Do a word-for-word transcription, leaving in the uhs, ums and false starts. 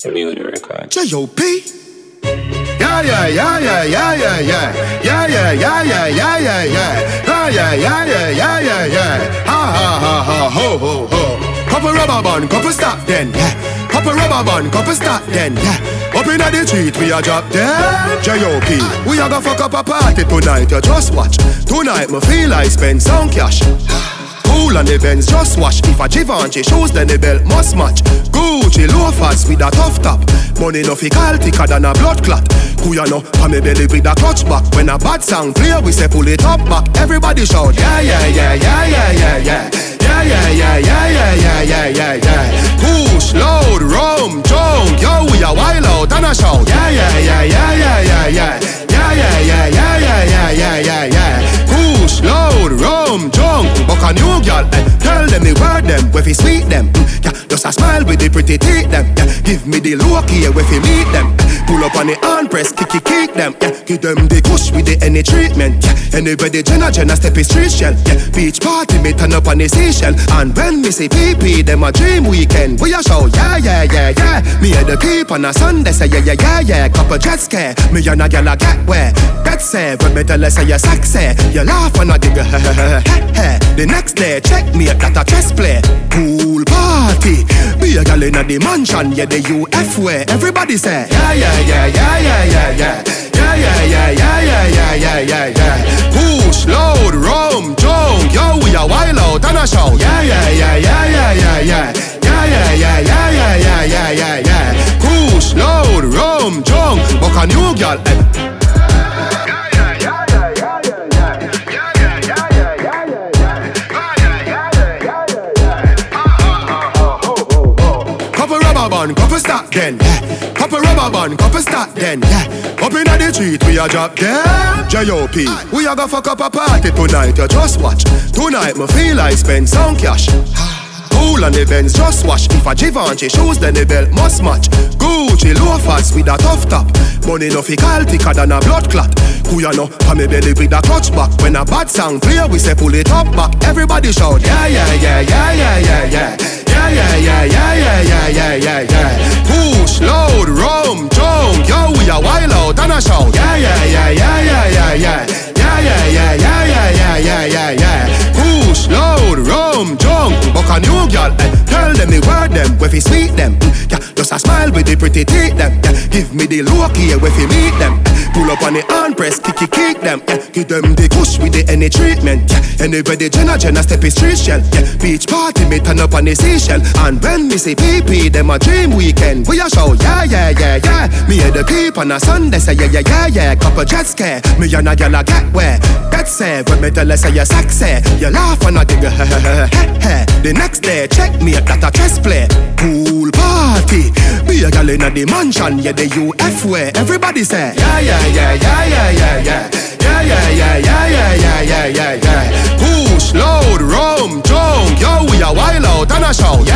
Community record. J O P Yeah, yeah, yeah, yeah, yeah, yeah, yeah. Yeah, yeah, yeah, yeah, yeah, yeah, yeah. Yeah, yeah, yeah, yeah, yeah, yeah, yeah. Ha, ha, ha, ha, ho, ho, ho. Couple rubber band, couple stop then, yeah. Couple rubber band, couple stop then, yeah. Up inna the street, we a drop dead. J O P We a go fuck up a party tonight, you just watch. Tonight, me feel I spend some cash. Cool on the Benz, just wash. If a Givenchy shoes, then the belt must match. Gucci loafers with a tough top. Money no fickle thicker than a blood clot. Kuyano, pa me belly with a clutch back. When a bad sound clear, we say pull it up back. Everybody shout, yeah, yeah, yeah, yeah, yeah, yeah, yeah. Yeah, yeah, yeah, yeah, yeah, yeah, yeah, yeah, yeah. Push, load, rum, junk. Yo, we a wild out and a shout. Yeah, yeah, yeah, yeah, yeah, yeah, yeah. Yeah, yeah, yeah, yeah, yeah, yeah, yeah, yeah, yeah. Push, load, rum, junk. Buck a new girl, eh. Tell them the word them, where fi sweet them. Mm, yeah, just a smile with the pretty teeth them. Yeah, give me the low key where fi meet them. Eh, pull up on the hand press, kick it, kick them. Yeah, give them the kush with the any treatment. Yeah, anybody Jenna Jenna step is street shell. Yeah, beach party me turn up on the seashell. And when me say P P, them a dream weekend. We a show, yeah, yeah, yeah, yeah. Me and the peep on a Sunday say yeah, yeah, yeah, yeah. Couple jet scare, me and a girl a get where. That's say, when me tell her say you sexy. You laugh and a dig, the next day, check me at that a chess play. Pool party, be a girl in a the mansion, yeah, the U F way. Everybody say, yeah, yeah, yeah, yeah, yeah, yeah, yeah. Yeah, yeah, yeah, yeah, yeah, yeah, yeah, yeah, yeah. Push, load, rum, junk. Yo, we a wild out and a shout. Yeah, yeah, yeah, yeah, yeah, yeah, yeah. Yeah, yeah, yeah, yeah, yeah, yeah, yeah, yeah, yeah. Push, load, rum, junk. Buck a new girl, eh. Band, couple stop then, yeah. Couple rubber band, couple stop then, yeah. Up inna the street, we a drop dead. J O P We a go fuck up a party tonight, you just watch. Tonight, me feel I spend some cash. Cool on the Benz, just wash. If a Givenchy shoes, then the belt must match. Gucci loafers with a tough top. Money no fickle thicker than a blood clot. Kuyano, pa me belly with a clutch back. When a bad sound clear, we say pull it up back. Everybody shout, yeah, yeah, yeah, yeah, yeah, yeah, yeah. Yeah, yeah, yeah, yeah, yeah, yeah, yeah, yeah, yeah. Push, load, rum, junk. Yo, we a wild out and a shout. Yeah, yeah, yeah, yeah, yeah, yeah, yeah. Yeah, yeah, yeah, yeah, yeah, yeah, yeah, yeah, yeah. Push, load, rum, junk. Buck a new girl, eh. Tell them the word them, where fi sweet them. Mm, yeah, just a smile with the pretty teeth them. Yeah, give me the low key where fi meet them. Eh, pull up on the hand press, kick it, kick them. Yeah, give them the kush with the any treatment. Yeah, anybody Jenna Jenna step is street shell. Yeah, beach party me turn up on the seashell. And when me say P P, them a dream weekend. We a show, yeah, yeah, yeah, yeah. Me and the peep on a Sunday say yeah, yeah, yeah, yeah. Couple jet scare, me and a girl a get where. That's say, when me tell her say you sexy. You laugh and a dig, the next day, check me at that a chess play. Pool party, be a girl in a the mansion, yeah, the U F way. Everybody say, yeah, yeah, yeah, yeah, yeah, yeah, yeah. Yeah, yeah, yeah, yeah, yeah, yeah, yeah, yeah, yeah. Push, load, rum, junk. Yo, we a wild out and a shout.